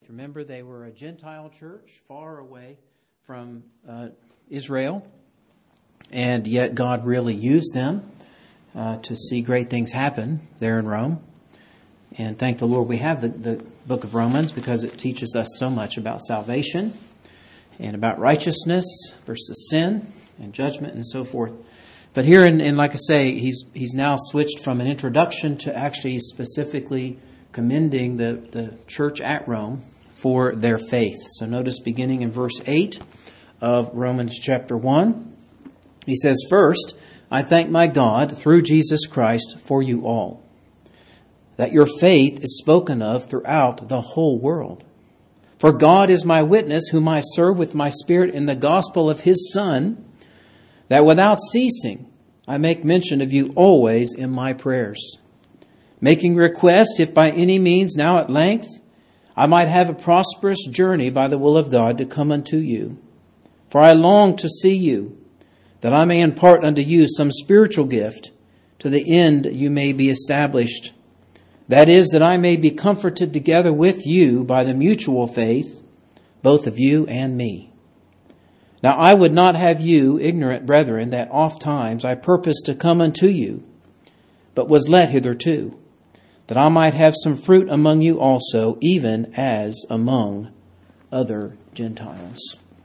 Remember, they were a Gentile church far away from Israel, and yet God really used them to see great things happen there in Rome. And thank the Lord we have the book of Romans, because it teaches us so much about salvation and about righteousness versus sin and judgment and so forth. But here, in like I say, he's now switched from an introduction to actually specifically commending the church at Rome for their faith. So notice beginning in verse 8 of Romans chapter 1, he says, "First, I thank my God through Jesus Christ for you all, that your faith is spoken of throughout the whole world. For God is my witness, whom I serve with my spirit in the gospel of his Son, that without ceasing I make mention of you always in my prayers, making request, if by any means now at length I might have a prosperous journey by the will of God to come unto you. For I long to see you, that I may impart unto you some spiritual gift, to the end you may be established. That is, that I may be comforted together with you by the mutual faith, both of you and me. Now I would not have you ignorant, brethren, that oft times I purposed to come unto you, but was let hitherto, that I might have some fruit among you also, even as among other Gentiles."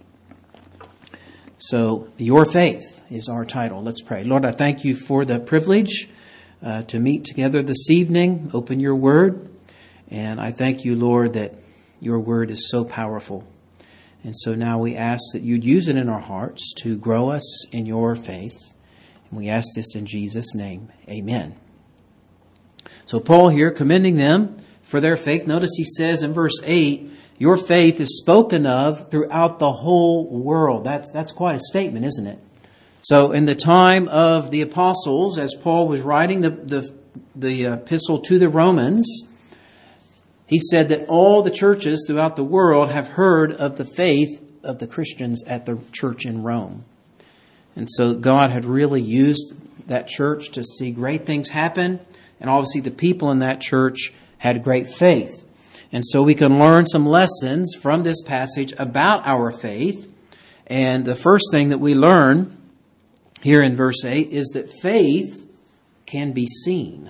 So, your faith is our title. Let's pray. Lord, I thank you for the privilege to meet together this evening, open your word. And I thank you, Lord, that your word is so powerful. And so now we ask that you'd use it in our hearts to grow us in your faith. And we ask this in Jesus' name. Amen. So Paul here commending them for their faith. Notice he says in verse 8, your faith is spoken of throughout the whole world. That's quite a statement, isn't it? So in the time of the apostles, as Paul was writing the epistle to the Romans, he said that all the churches throughout the world have heard of the faith of the Christians at the church in Rome. And so God had really used that church to see great things happen. And obviously the people in that church had great faith. And so we can learn some lessons from this passage about our faith. And the first thing that we learn here in verse 8 is that faith can be seen.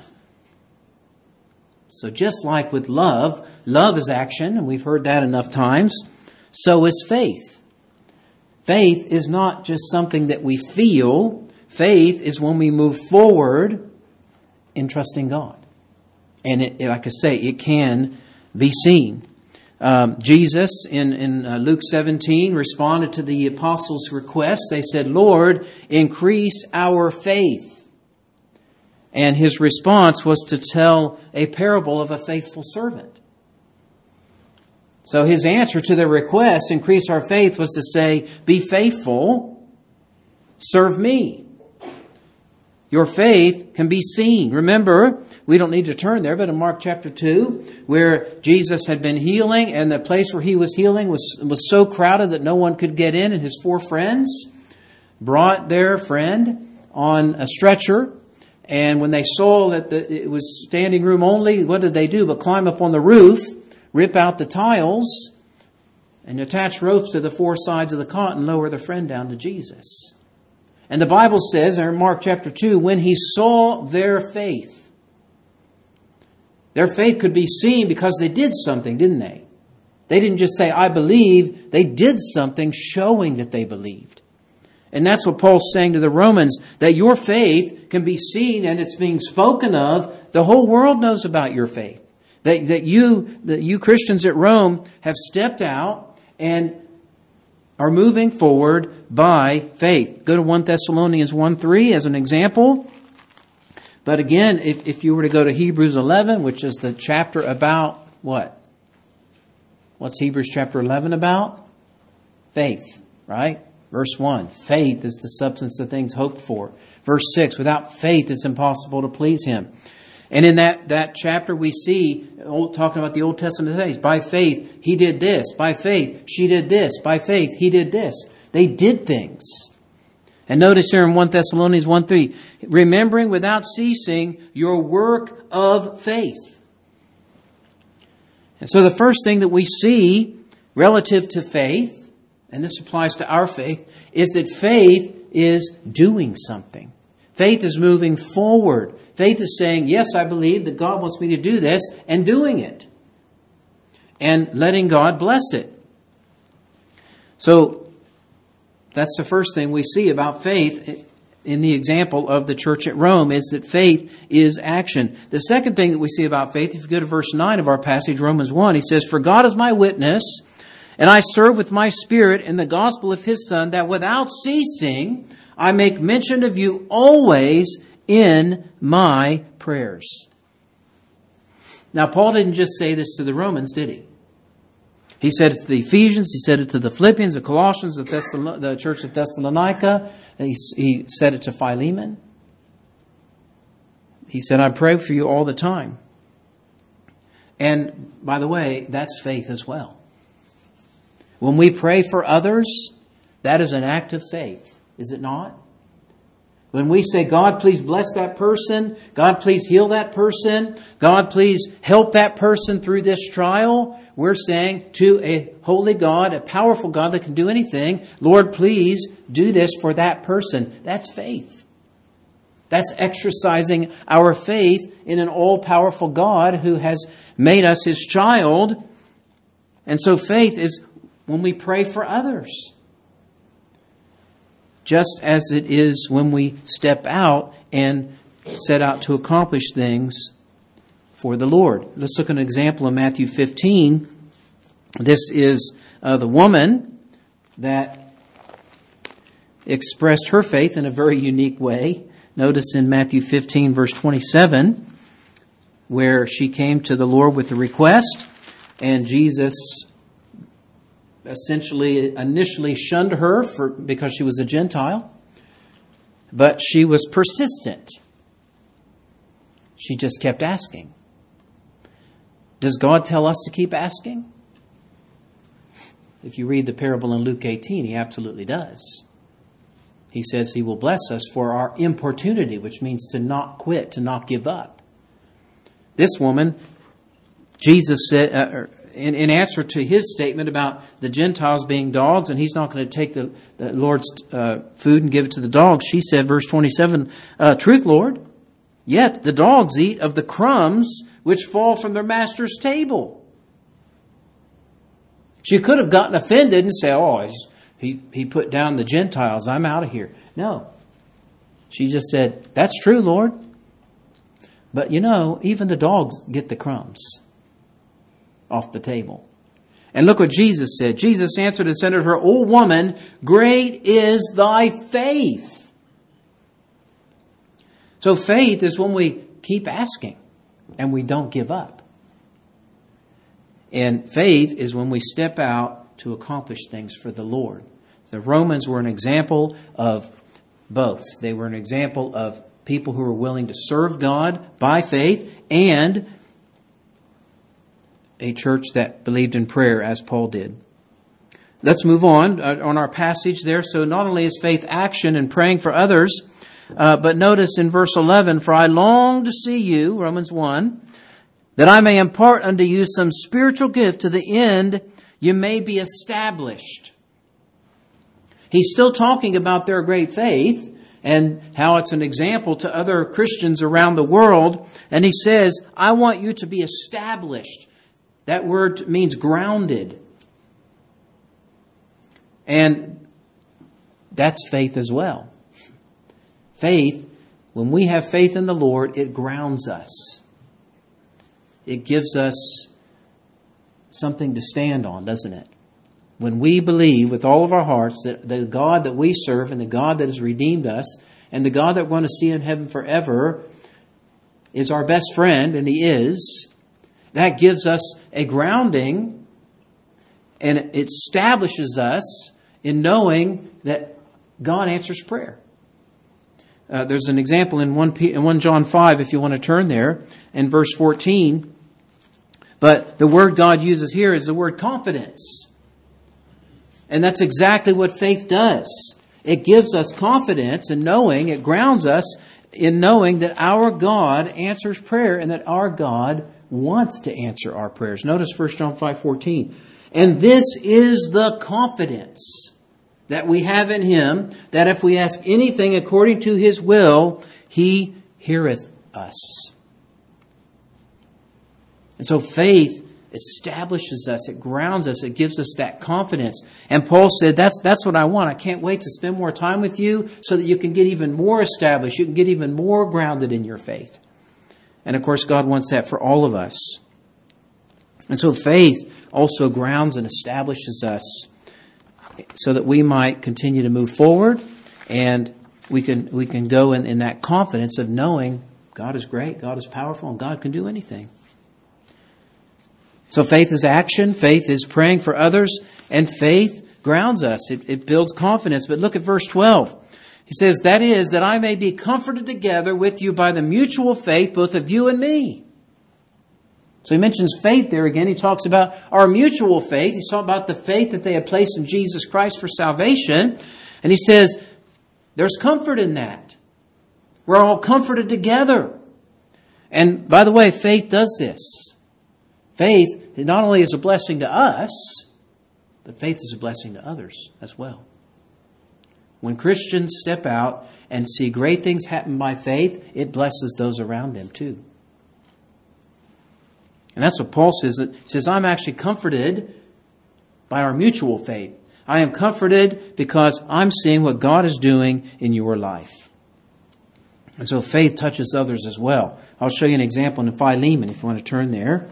So just like with love is action, and we've heard that enough times, so is faith. Faith is not just something that we feel. Faith is when we move forward in trusting God. And like I say, it can be seen. Jesus in Luke 17 responded to the apostles' request. They said, "Lord, increase our faith." And his response was to tell a parable of a faithful servant. So his answer to their request, increase our faith, was to say, be faithful, serve me. Your faith can be seen. Remember, we don't need to turn there, but in Mark chapter 2, where Jesus had been healing, and the place where he was healing was so crowded that no one could get in, and his 4 friends brought their friend on a stretcher. And when they saw that it was standing room only, what did they do but climb up on the roof, rip out the tiles, and attach ropes to the 4 sides of the cot and lower the friend down to Jesus? And the Bible says in Mark chapter 2, when he saw their faith could be seen because they did something, didn't they? They didn't just say, I believe. They did something showing that they believed. And that's what Paul's saying to the Romans, that your faith can be seen and it's being spoken of. The whole world knows about your faith. That you Christians at Rome have stepped out and are moving forward by faith. Go to 1 Thessalonians 1:3 as an example. But again, if you were to go to Hebrews 11, which is the chapter about what? What's Hebrews chapter 11 about? Faith, right? Verse 1, faith is the substance of things hoped for. Verse 6, without faith it's impossible to please him. And in that chapter we see, talking about the Old Testament days, by faith he did this. By faith she did this. By faith he did this. They did things. And notice here in 1 Thessalonians 1:3, remembering without ceasing your work of faith. And so the first thing that we see relative to faith, and this applies to our faith, is that faith is doing something. Faith is moving forward. Faith is saying, yes, I believe that God wants me to do this, and doing it. And letting God bless it. So that's the first thing we see about faith in the example of the church at Rome, is that faith is action. The second thing that we see about faith, if you go to verse 9 of our passage, Romans 1, he says, "For God is my witness, and I serve with my spirit in the gospel of his Son, that without ceasing I make mention of you always in my prayers." Now, Paul didn't just say this to the Romans, did he? He said it to the Ephesians, he said it to the Philippians, the Colossians, the church of Thessalonica. He said it to Philemon. He said, "I pray for you all the time." And by the way, that's faith as well. When we pray for others, that is an act of faith, is it not? When we say, "God, please bless that person. God, please heal that person. God, please help that person through this trial," we're saying to a holy God, a powerful God that can do anything, "Lord, please do this for that person." That's faith. That's exercising our faith in an all-powerful God who has made us his child. And so faith is when we pray for others, just as it is when we step out and set out to accomplish things for the Lord. Let's look at an example in Matthew 15. This is the woman that expressed her faith in a very unique way. Notice in Matthew 15, verse 27, where she came to the Lord with a request, and Jesus initially shunned her because she was a Gentile, but she was persistent. She just kept asking. Does God tell us to keep asking? If you read the parable in Luke 18, he absolutely does. He says he will bless us for our importunity, which means to not quit, to not give up. This woman, Jesus said, in answer to his statement about the Gentiles being dogs, and he's not going to take the Lord's food and give it to the dogs, she said, verse 27, "Truth, Lord, yet the dogs eat of the crumbs which fall from their master's table." She could have gotten offended and said, "Oh, he put down the Gentiles. I'm out of here." No. She just said, "That's true, Lord. But even the dogs get the crumbs off the table." And look what Jesus said. Jesus answered and said to her, "O woman, great is thy faith." So faith is when we keep asking and we don't give up. And faith is when we step out to accomplish things for the Lord. The Romans were an example of both. They were an example of people who were willing to serve God by faith, and a church that believed in prayer as Paul did. Let's move on our passage there. So not only is faith action and praying for others, but notice in verse 11, "For I long to see you," Romans 1, "that I may impart unto you some spiritual gift to the end you may be established." He's still talking about their great faith and how it's an example to other Christians around the world. And he says, "I want you to be established." That word means grounded. And that's faith as well. Faith, when we have faith in the Lord, it grounds us. It gives us something to stand on, doesn't it? When we believe with all of our hearts that the God that we serve and the God that has redeemed us and the God that we're going to see in heaven forever is our best friend, and he is, that gives us a grounding, and it establishes us in knowing that God answers prayer. There's an example in 1 John 5, if you want to turn there, in verse 14. But the word God uses here is the word confidence. And that's exactly what faith does. It gives us confidence in knowing, it grounds us in knowing that our God answers prayer and that our God wants to answer our prayers. Notice 1 John 5:14. And this is the confidence that we have in Him, that if we ask anything according to His will, He heareth us. And so faith establishes us, it grounds us, it gives us that confidence. And Paul said, that's what I want. I can't wait to spend more time with you so that you can get even more established, you can get even more grounded in your faith. And of course, God wants that for all of us. And so faith also grounds and establishes us so that we might continue to move forward, and we can go in that confidence of knowing God is great, God is powerful, and God can do anything. So faith is action, faith is praying for others, and faith grounds us. It builds confidence. But look at verse 12. He says, that is, that I may be comforted together with you by the mutual faith, both of you and me. So he mentions faith there again. He talks about our mutual faith. He's talking about the faith that they had placed in Jesus Christ for salvation. And he says, there's comfort in that. We're all comforted together. And by the way, faith does this. Faith not only is a blessing to us, but faith is a blessing to others as well. When Christians step out and see great things happen by faith, it blesses those around them too. And that's what Paul says. He says, I'm actually comforted by our mutual faith. I am comforted because I'm seeing what God is doing in your life. And so faith touches others as well. I'll show you an example in Philemon if you want to turn there.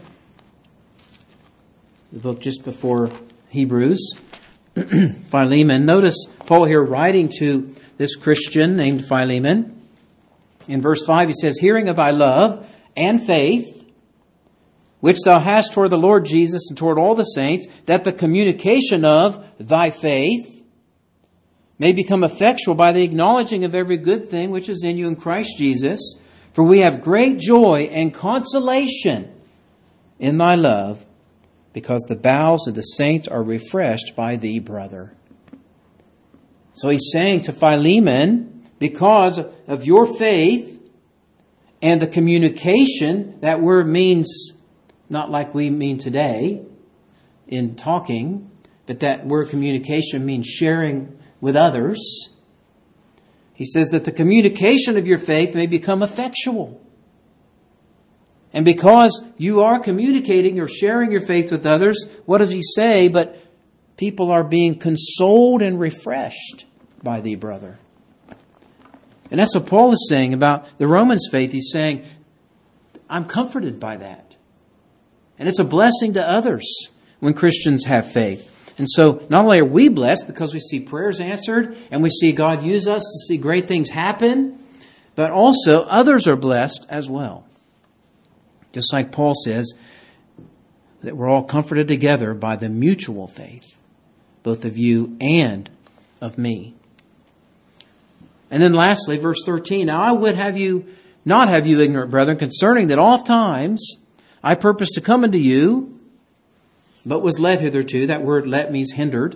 The book just before Hebrews. Philemon. Notice Paul here writing to this Christian named Philemon. In verse 5 he says, hearing of thy love and faith, which thou hast toward the Lord Jesus and toward all the saints, that the communication of thy faith may become effectual by the acknowledging of every good thing which is in you in Christ Jesus. For we have great joy and consolation in thy love, because the bowels of the saints are refreshed by thee, brother. So he's saying to Philemon, because of your faith and the communication, that word means not like we mean today in talking, but that word communication means sharing with others. He says that the communication of your faith may become effectual. And because you are communicating or sharing your faith with others, what does he say? But people are being consoled and refreshed by thee, brother. And that's what Paul is saying about the Romans' faith. He's saying, I'm comforted by that. And it's a blessing to others when Christians have faith. And so not only are we blessed because we see prayers answered and we see God use us to see great things happen, but also others are blessed as well. Just like Paul says that we're all comforted together by the mutual faith, both of you and of me. And then lastly, verse 13, now I would not have you ignorant, brethren, concerning that oft times I purposed to come unto you, but was led hitherto. That word let means hindered,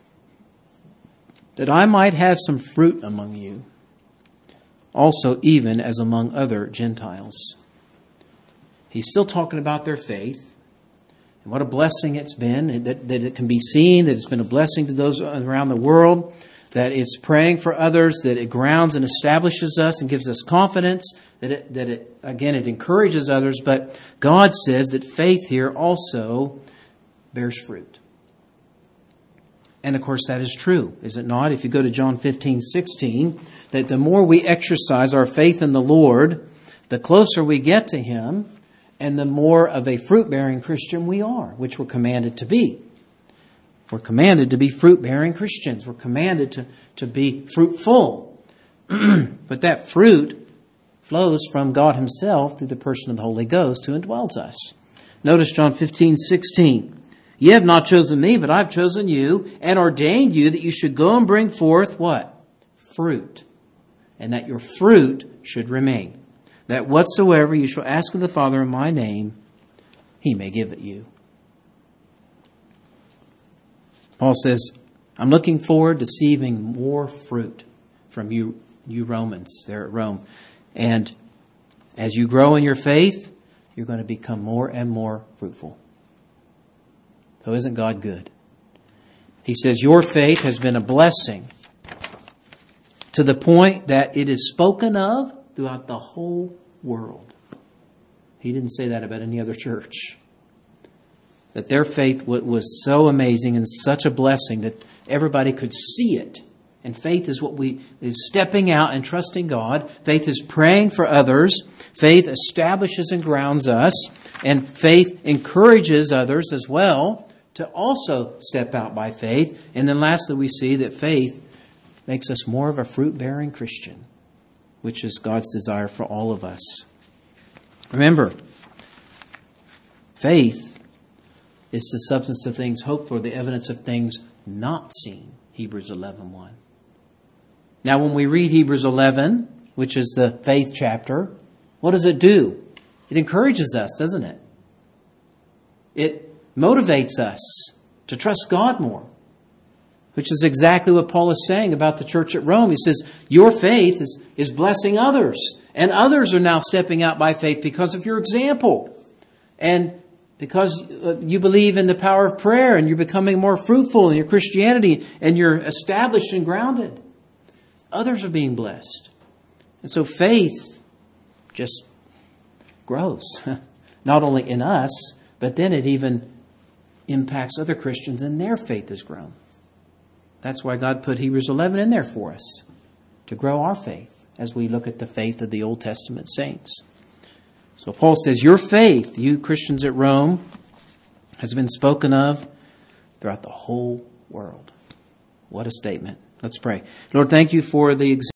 that I might have some fruit among you, also even as among other Gentiles. He's still talking about their faith and what a blessing it's been, that it can be seen, that it's been a blessing to those around the world, that it's praying for others, that it grounds and establishes us and gives us confidence, that it encourages others. But God says that faith here also bears fruit. And of course that is true, is it not? If you go to John 15:16, that the more we exercise our faith in the Lord, the closer we get to Him, and the more of a fruit-bearing Christian we are, which we're commanded to be. We're commanded to be fruit-bearing Christians. We're commanded to be fruitful. But that fruit flows from God Himself through the person of the Holy Ghost who indwells us. Notice John 15:16. Ye have not chosen me, but I've chosen you and ordained you that you should go and bring forth what? Fruit. And that your fruit should remain. That whatsoever you shall ask of the Father in my name, He may give it you. Paul says, I'm looking forward to receiving more fruit from you Romans there at Rome. And as you grow in your faith, you're going to become more and more fruitful. So isn't God good? He says, your faith has been a blessing to the point that it is spoken of throughout the whole world. He didn't say that about any other church. That their faith was so amazing and such a blessing that everybody could see it. And faith is is stepping out and trusting God. Faith is praying for others. Faith establishes and grounds us. And faith encourages others as well to also step out by faith. And then lastly, we see that faith makes us more of a fruit-bearing Christian, which is God's desire for all of us. Remember, faith is the substance of things hoped for, the evidence of things not seen. Hebrews 11:1. Now, when we read Hebrews 11, which is the faith chapter, what does it do? It encourages us, doesn't it? It motivates us to trust God more, which is exactly what Paul is saying about the church at Rome. He says, your faith is blessing others, and others are now stepping out by faith because of your example. And because you believe in the power of prayer, and you're becoming more fruitful in your Christianity, and you're established and grounded. Others are being blessed. And so faith just grows. Not only in us, but then it even impacts other Christians, and their faith has grown. That's why God put Hebrews 11 in there for us, to grow our faith as we look at the faith of the Old Testament saints. So Paul says, your faith, you Christians at Rome, has been spoken of throughout the whole world. What a statement. Let's pray. Lord, thank you for the example.